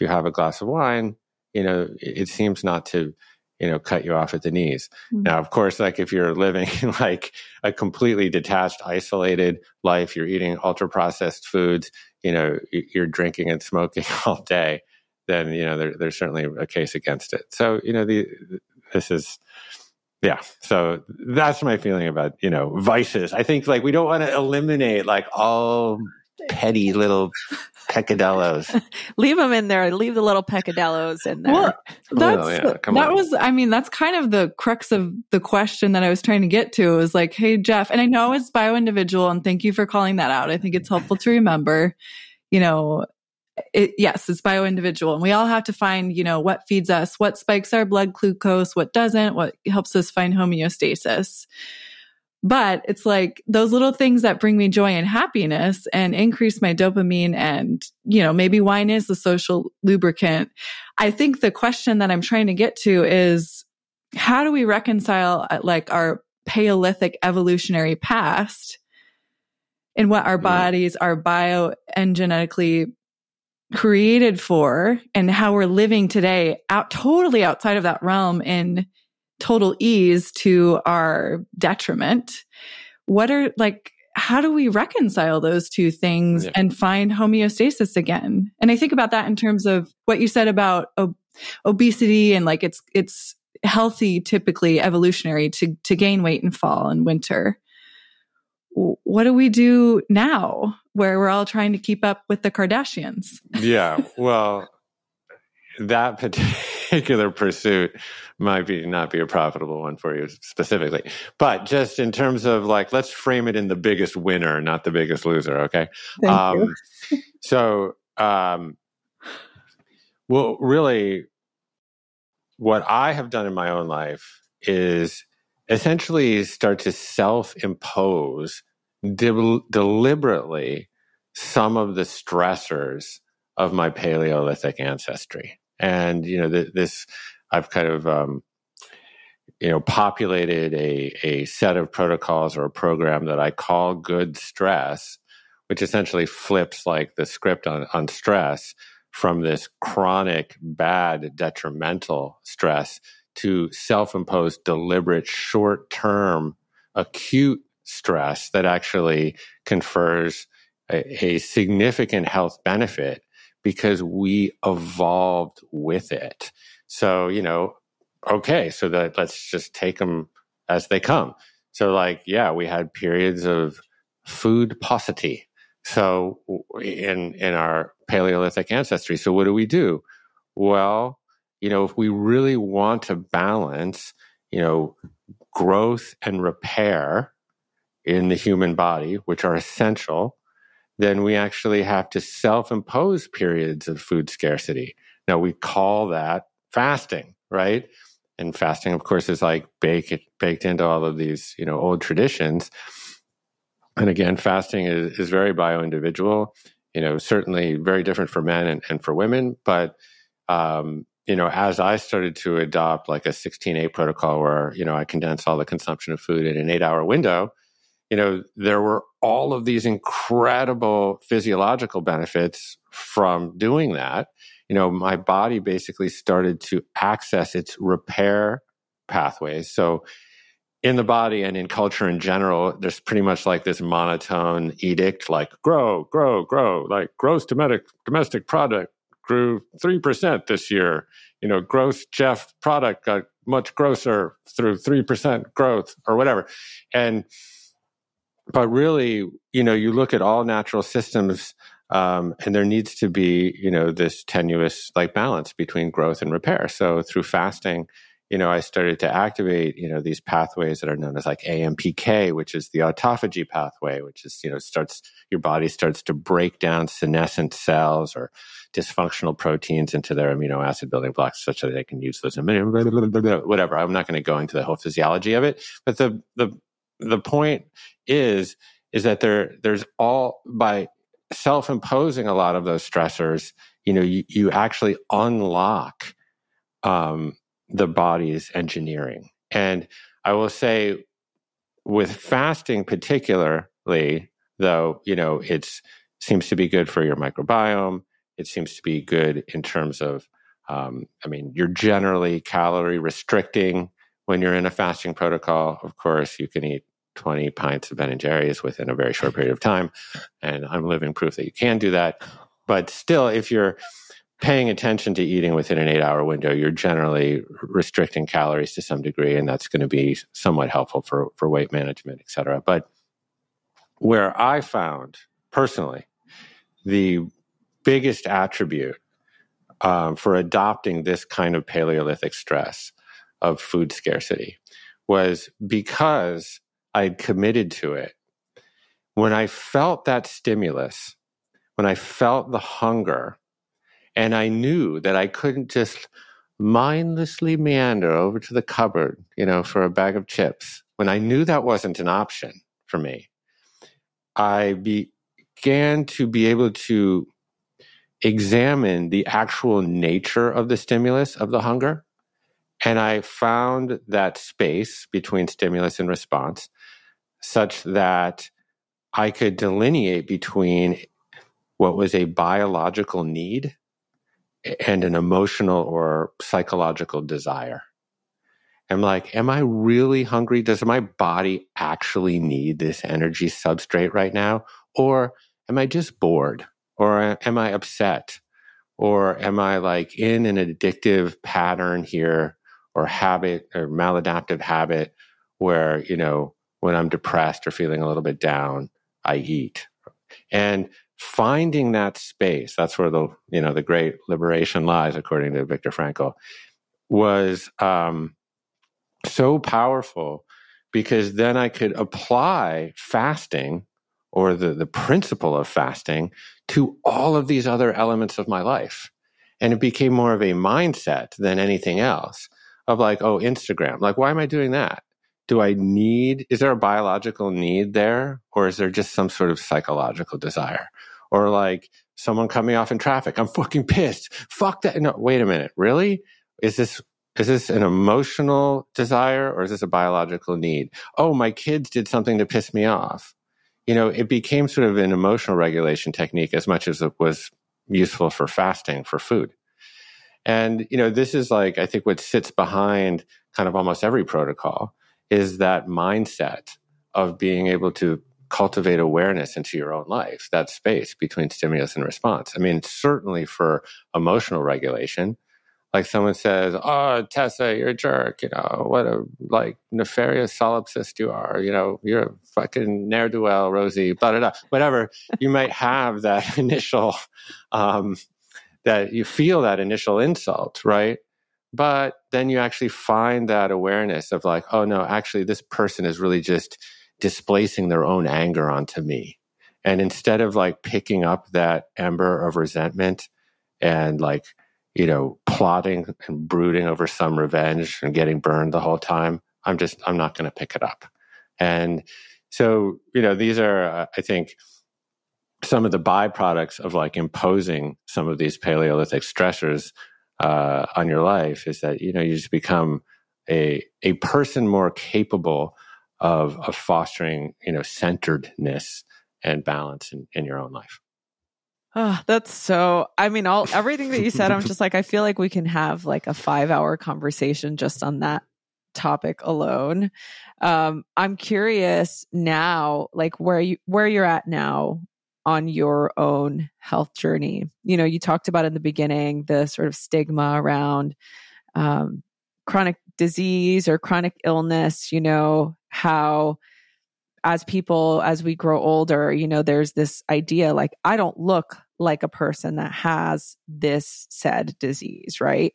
if you have a glass of wine, you know, it, it seems not to, you know, cut you off at the knees. Mm-hmm. Now, of course, like if you're living like a completely detached, isolated life, you're eating ultra processed foods, you know, you're drinking and smoking all day, then, you know, there, there's certainly a case against it. So, you know, the, this is, yeah. So that's my feeling about, you know, vices. I think like we don't want to eliminate like all petty little peccadillos. Leave them in there. Leave the little peccadillos in there. Well, that's, well, yeah, come that on. was, I mean, that's kind of the crux of the question that I was trying to get to is like, hey, Jeff, and I know it's bio-individual and thank you for calling that out. I think it's helpful to remember, you know, it, yes, it's bio-individual and we all have to find, you know, what feeds us, what spikes our blood glucose, what doesn't, what helps us find homeostasis. But it's like those little things that bring me joy and happiness and increase my dopamine and, you know, maybe wine is the social lubricant. I think the question that I'm trying to get to is how do we reconcile like our Paleolithic evolutionary past and what our bodies are bio and genetically created for and how we're living today out totally outside of that realm in total ease to our detriment. What are like, how do we reconcile those two things yeah. and find homeostasis again? And I think about that in terms of what you said about ob- obesity and like it's, it's healthy, typically evolutionary to, to gain weight in fall and winter. What do we do now where we're all trying to keep up with the Kardashians? Yeah. Well, that particular pursuit might be not be a profitable one for you specifically, but just in terms of like, let's frame it in the biggest winner, not the biggest loser. Okay. Thank um, you. so, um, well, really what I have done in my own life is essentially start to self-impose de- deliberately some of the stressors of my Paleolithic ancestry. And, you know, th- this, I've kind of, um, you know, populated a, a set of protocols or a program that I call Good Stress, which essentially flips like the script on, on stress from this chronic, bad, detrimental stress to self-imposed, deliberate, short-term, acute stress that actually confers a, a significant health benefit because we evolved with it. So, you know, okay, so that let's just take them as they come. So like, yeah, we had periods of food paucity. So in, in our Paleolithic ancestry. So what do we do? Well, you know, if we really want to balance, you know, growth and repair in the human body, which are essential, then we actually have to self-impose periods of food scarcity. Now, we call that fasting, right? And fasting, of course, is like baked, baked into all of these, you know, old traditions. And again, fasting is, is very bio-individual, you know, certainly very different for men and, and for women. But, um, you know, as I started to adopt like a sixteen eight protocol where, you know, I condense all the consumption of food in an eight hour window, you know, there were all of these incredible physiological benefits from doing that. You know, my body basically started to access its repair pathways. So in the body and in culture in general, there's pretty much like this monotone edict, like grow, grow, grow, like gross domestic, domestic product grew three percent this year. You know, gross Jeff product got much grosser through three percent growth or whatever. And But really, you know, you look at all natural systems, um, and there needs to be, you know, this tenuous like balance between growth and repair. So through fasting, you know, I started to activate, you know, these pathways that are known as like A M P K, which is the autophagy pathway, which is, you know, starts, your body starts to break down senescent cells or dysfunctional proteins into their amino acid building blocks such that they can use those, amino, whatever. I'm not going to go into the whole physiology of it, but the, the, the point is, is that there, there's all by self-imposing a lot of those stressors, you know, you, you actually unlock, um, the body's engineering. And I will say with fasting particularly, though, you know, it's seems to be good for your microbiome. it seems to be good in terms of, um, I mean, you're generally calorie restricting when you're in a fasting protocol. Of course, you can eat twenty pints of Ben and Jerry's within a very short period of time. And I'm living proof that you can do that. But still, if you're paying attention to eating within an eight hour window, you're generally restricting calories to some degree. And that's going to be somewhat helpful for, for weight management, et cetera. But where I found personally the biggest attribute um, for adopting this kind of Paleolithic stress of food scarcity was because I'd committed to it. When I felt that stimulus, when I felt the hunger, and I knew that I couldn't just mindlessly meander over to the cupboard, you know, for a bag of chips, when I knew that wasn't an option for me, I began to be able to examine the actual nature of the stimulus of the hunger. And I found that space between stimulus and response such that I could delineate between what was a biological need and an emotional or psychological desire. I'm like, am I really hungry? Does my body actually need this energy substrate right now? Or am I just bored? Or am I upset? Or am I like in an addictive pattern here or habit or maladaptive habit where, you know, when I'm depressed or feeling a little bit down, I eat? And finding that space, that's where the, you know, the great liberation lies, according to Viktor Frankl, was um, so powerful because then I could apply fasting or the, the principle of fasting to all of these other elements of my life. And it became more of a mindset than anything else of like, oh, Instagram, like, why am I doing that? Do I need, is there a biological need there? Or is there just some sort of psychological desire? Or like someone cut me off in traffic. I'm fucking pissed. Fuck that. No, wait a minute. Really? Is this, is this an emotional desire or is this a biological need? Oh, my kids did something to piss me off. You know, it became sort of an emotional regulation technique as much as it was useful for fasting for food. And, you know, this is like, I think what sits behind kind of almost every protocol is that mindset of being able to cultivate awareness into your own life, that space between stimulus and response. I mean, certainly for emotional regulation, like someone says, oh, Tessa, you're a jerk, you know, what a like nefarious solipsist you are, you know, you're a fucking ne'er-do-well, Rosie, blah, blah, blah, whatever. You might have that initial, um, that you feel that initial insult, right? But then you actually find that awareness of like, oh no, actually this person is really just displacing their own anger onto me. And instead of like picking up that ember of resentment and like, you know, plotting and brooding over some revenge and getting burned the whole time, I'm just, I'm not going to pick it up. And so, you know, these are, uh, I think, some of the byproducts of like imposing some of these Paleolithic stressors uh, on your life is that, you know, you just become a a person more capable of of fostering, you know, centeredness and balance in, in your own life. Oh, that's so, I mean, all everything that you said, I'm just like, I feel like we can have like a five hour conversation just on that topic alone. Um, I'm curious now, like where you, where you're at now on your own health journey. You know, you talked about in the beginning, the sort of stigma around, um, chronic disease or chronic illness, you know, how as people, as we grow older, you know, there's this idea like, I don't look like a person that has this said disease, right?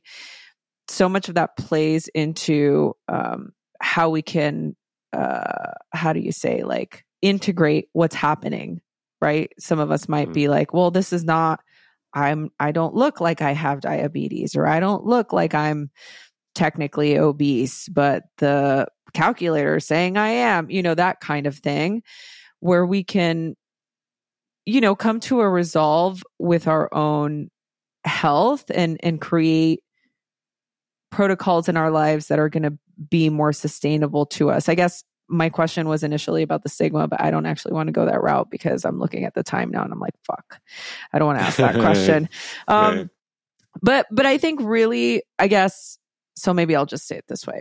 So much of that plays into um, how we can, uh, how do you say, like integrate what's happening, right? Some of us might mm-hmm. be like, well, this is not, I'm, I don't look like I have diabetes, or I don't look like I'm technically obese, but the calculator is saying I am, you know, that kind of thing, where we can, you know, come to a resolve with our own health and, and create protocols in our lives that are going to be more sustainable to us. I guess my question was initially about the stigma, but I don't actually want to go that route because I'm looking at the time now and I'm like, fuck, I don't want to ask that question. Um, right. But, but I think really, I guess, so maybe I'll just say it this way.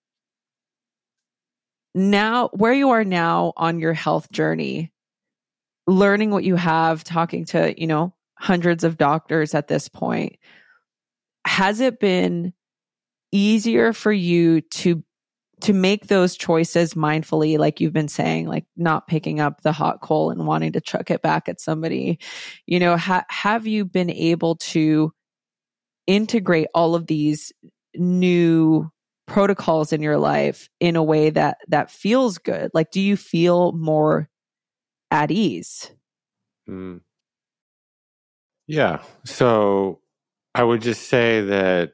Now, where you are now on your health journey, learning what you have, talking to, you know, hundreds of doctors at this point, has it been easier for you to to make those choices mindfully, like you've been saying, like not picking up the hot coal and wanting to chuck it back at somebody? You know, ha- have you been able to integrate all of these new protocols in your life in a way that that feels good? Like, do you feel more at ease? Mm. Yeah. So I would just say that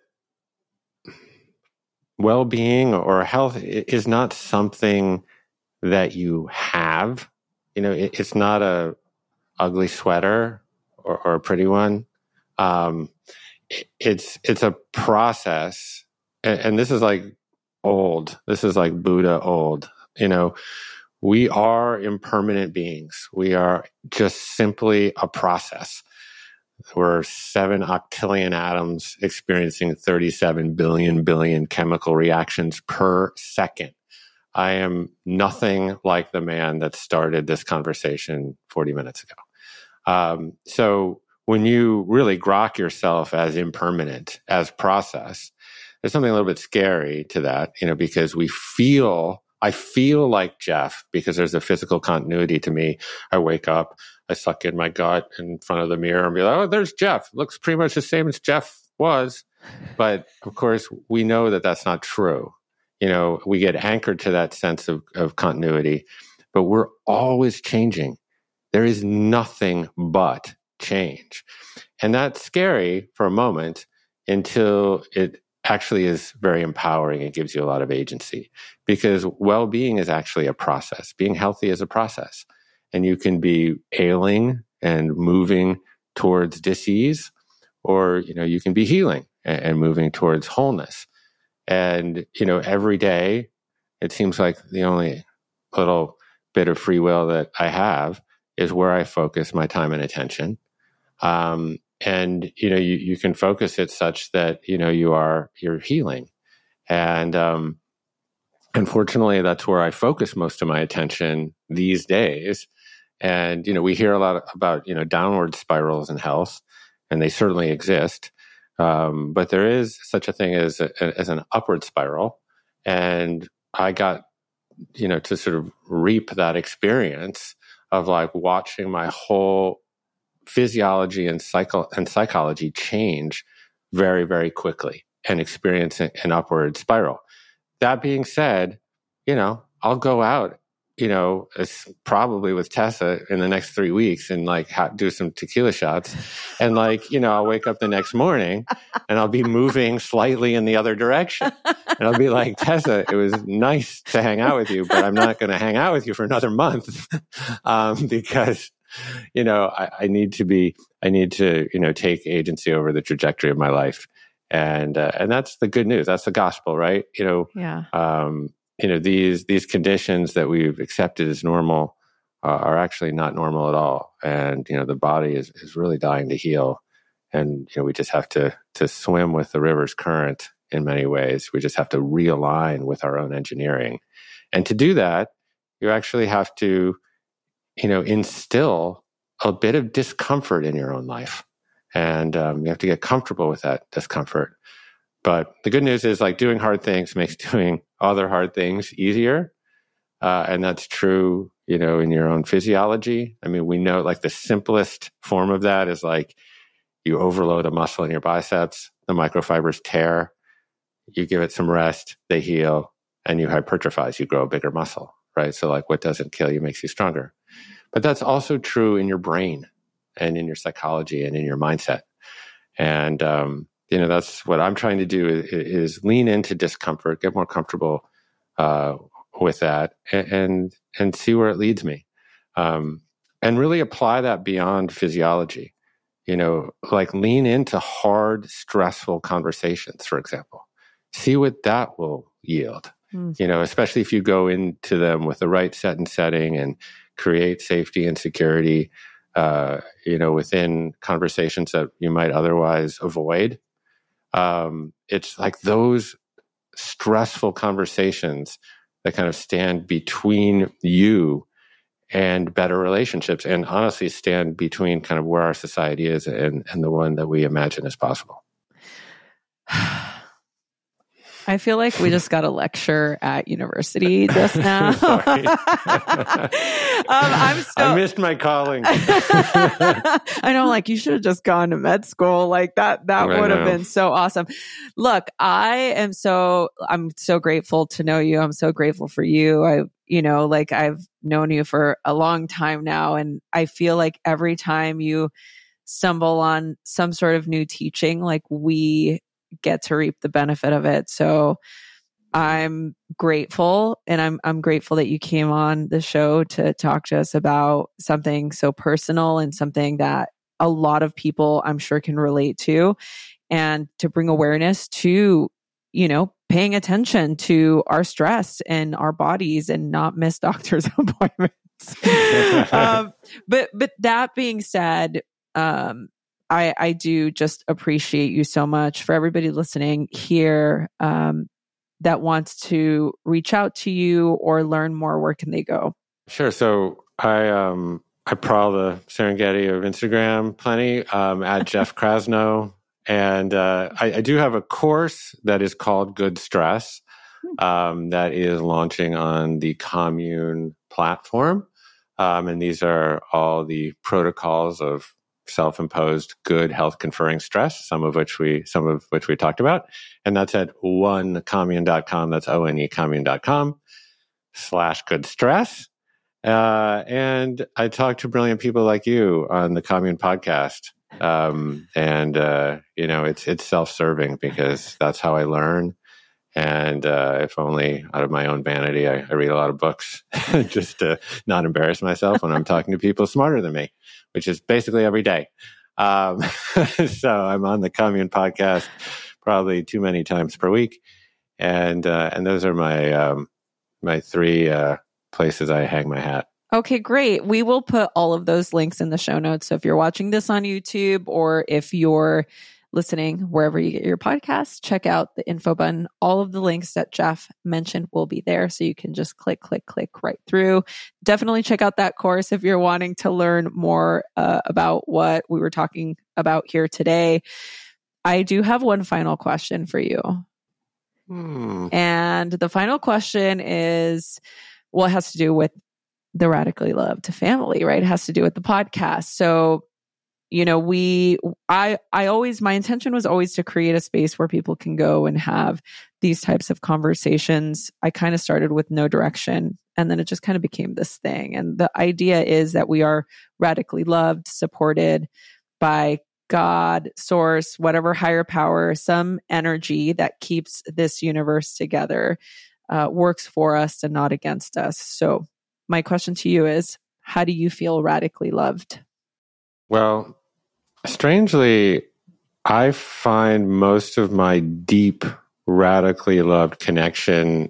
well-being or health is not something that you have. You know, it, it's not a ugly sweater or, or a pretty one. Um, it, it's it's a process, and, and this is like old. This is like Buddha old. You know, we are impermanent beings. We are just simply a process. We're seven octillion atoms experiencing thirty-seven billion billion chemical reactions per second. I am nothing like the man that started this conversation forty minutes ago. Um, so when you really grok yourself as impermanent, as process, there's something a little bit scary to that, you know, because we feel, I feel like Jeff because there's a physical continuity to me. I wake up, I suck in my gut in front of the mirror and be like, oh, there's Jeff. Looks pretty much the same as Jeff was. But of course, we know that that's not true. You know, we get anchored to that sense of, of continuity, but we're always changing. There is nothing but change. And that's scary for a moment until it actually is very empowering. It gives you a lot of agency because well-being is actually a process. Being healthy is a process. And you can be ailing and moving towards disease, or, you know, you can be healing and, and moving towards wholeness. And, you know, every day, it seems like the only little bit of free will that I have is where I focus my time and attention. Um, and, you know, you, you can focus it such that, you know, you are, you're healing. And, um, unfortunately, that's where I focus most of my attention these days. And, you know, we hear a lot about, you know, downward spirals in health, and they certainly exist. Um, but there is such a thing as, a, as an upward spiral. And I got, you know, to sort of reap that experience of like watching my whole physiology and psycho and psychology change very, very quickly and experience an upward spiral. That being said, you know, I'll go out, you know, probably with Tessa in the next three weeks and like ha- do some tequila shots. And like, you know, I'll wake up the next morning and I'll be moving slightly in the other direction. And I'll be like, Tessa, it was nice to hang out with you, but I'm not going to hang out with you for another month um, because, you know, I, I need to be, I need to, you know, take agency over the trajectory of my life. And, uh, and that's the good news. That's the gospel, right? You know, yeah. um, you know, these, these conditions that we've accepted as normal uh, are actually not normal at all. And, you know, the body is, is really dying to heal. And, you know, we just have to, to swim with the river's current in many ways. We just have to realign with our own engineering. And to do that, you actually have to, you know, instill a bit of discomfort in your own life. And um, you have to get comfortable with that discomfort. But the good news is like doing hard things makes doing other hard things easier. Uh, and that's true, you know, in your own physiology. I mean, we know like the simplest form of that is like you overload a muscle in your biceps, the microfibers tear, you give it some rest, they heal, and you hypertrophize, you grow a bigger muscle, right? So like what doesn't kill you makes you stronger. But that's also true in your brain and in your psychology and in your mindset. And, um, you know, that's what I'm trying to do is, is lean into discomfort, get more comfortable uh, with that and, and, and see where it leads me. Um, and really apply that beyond physiology, you know, like lean into hard, stressful conversations, for example, see what that will yield. Mm. You know, especially if you go into them with the right set and setting and create safety and security, uh, you know, within conversations that you might otherwise avoid. Um, it's like those stressful conversations that kind of stand between you and better relationships, and honestly stand between kind of where our society is and, and the one that we imagine is possible. I feel like we just got a lecture at university just now. Sorry. um, I'm so... I missed my calling. I know, like, you should have just gone to med school. Like that, that I would have know. been so awesome. Look, I am so, I'm so grateful to know you. I'm so grateful for you. I, you know, like I've known you for a long time now. And I feel like every time you stumble on some sort of new teaching, like we get to reap the benefit of it. So I'm grateful, and I'm I'm grateful that you came on the show to talk to us about something so personal and something that a lot of people I'm sure can relate to, and to bring awareness to, you know, paying attention to our stress and our bodies and not miss doctor's appointments. um, but but that being said, um, I, I do just appreciate you so much. For everybody listening here um, that wants to reach out to you or learn more, where can they go? Sure. So I um, I prowl the Serengeti of Instagram plenty um, at Jeff Krasno. And uh, I, I do have a course that is called Good Stress um, that is launching on the Commune platform. Um, and these are all the protocols of self-imposed good health conferring stress, some of which we some of which we talked about. And that's at one commune dot com. That's O N E commune dot com slash good stress. Uh, and I talk to brilliant people like you on the Commune podcast. Um, and, uh, you know, it's, it's self-serving because that's how I learn. And, uh, if only out of my own vanity, I, I read a lot of books just to not embarrass myself when I'm talking to people smarter than me, which is basically every day. Um, so I'm on the Commune podcast probably too many times per week. And, uh, and those are my, um, my three, uh, places I hang my hat. Okay, great. We will put all of those links in the show notes. So if you're watching this on YouTube or if you're listening wherever you get your podcasts, check out the info button. All of the links that Jeff mentioned will be there. So you can just click, click, click right through. Definitely check out that course if you're wanting to learn more uh, about what we were talking about here today. I do have one final question for you. Hmm. And the final question is, well, it has to do with the Radically Loved family, right? It has to do with the podcast. So, you know, we, I, I always, my intention was always to create a space where people can go and have these types of conversations. I kind of started with no direction, and then it just kind of became this thing. And the idea is that we are radically loved, supported by God, source, whatever higher power, some energy that keeps this universe together, uh, works for us and not against us. So my question to you is, how do you feel radically loved? Well, strangely, I find most of my deep, radically loved connection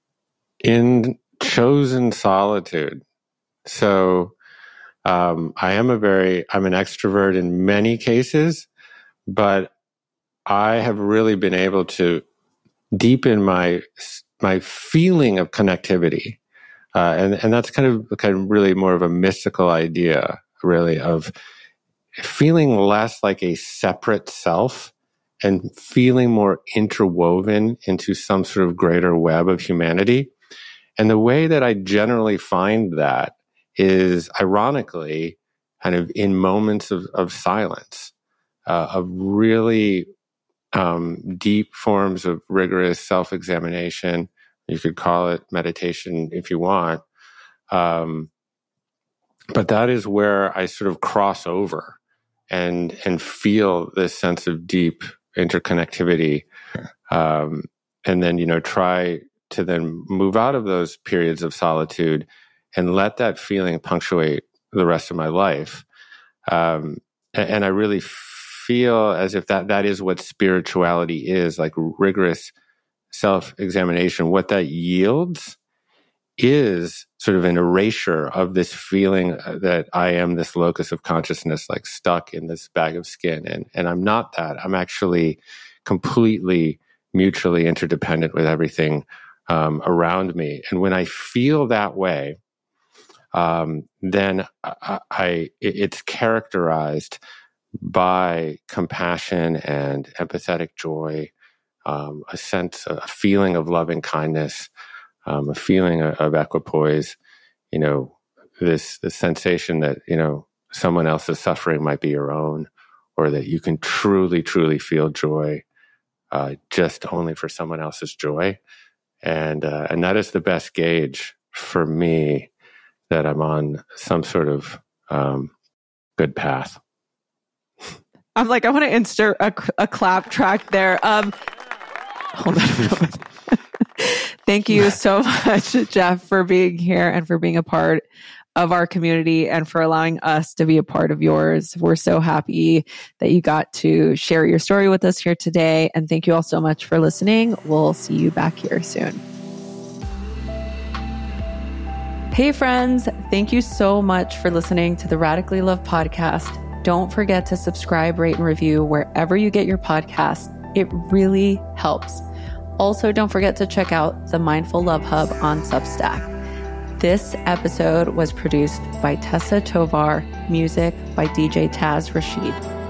in chosen solitude. So um, I am a very, I'm an extrovert in many cases, but I have really been able to deepen my my feeling of connectivity. Uh, and, and that's kind of, kind of really more of a mystical idea, really, of feeling less like a separate self and feeling more interwoven into some sort of greater web of humanity. And the way that I generally find that is, ironically, kind of in moments of, of silence, uh, of really um, deep forms of rigorous self-examination. You could call it meditation if you want. Um, but that is where I sort of cross over and and feel this sense of deep interconnectivity. Um, and then, you know, try to then move out of those periods of solitude and let that feeling punctuate the rest of my life. Um, and, and I really feel as if that, that is what spirituality is, like rigorous self-examination, what that yields is sort of an erasure of this feeling that I am this locus of consciousness, like stuck in this bag of skin. And, and I'm not that. I'm actually completely mutually interdependent with everything um, around me. And when I feel that way, um, then I, I it's characterized by compassion and empathetic joy, um, a sense, a feeling of loving kindness, um, a feeling of, of equipoise, you know, this, this sensation that, you know, someone else's suffering might be your own, or that you can truly, truly feel joy, uh, just only for someone else's joy. And, uh, and that is the best gauge for me that I'm on some sort of, um, good path. I'm like, I want to insert a, a clap track there. Um, hold on. Thank you so much, Jeff, for being here and for being a part of our community and for allowing us to be a part of yours. We're so happy that you got to share your story with us here today. And thank you all so much for listening. We'll see you back here soon. Hey, friends. Thank you so much for listening to the Radically Love podcast. Don't forget to subscribe, rate, and review wherever you get your podcasts. It really helps. Also, don't forget to check out the Mindful Love Hub on Substack. This episode was produced by Tessa Tovar, music by D J Taz Rashid.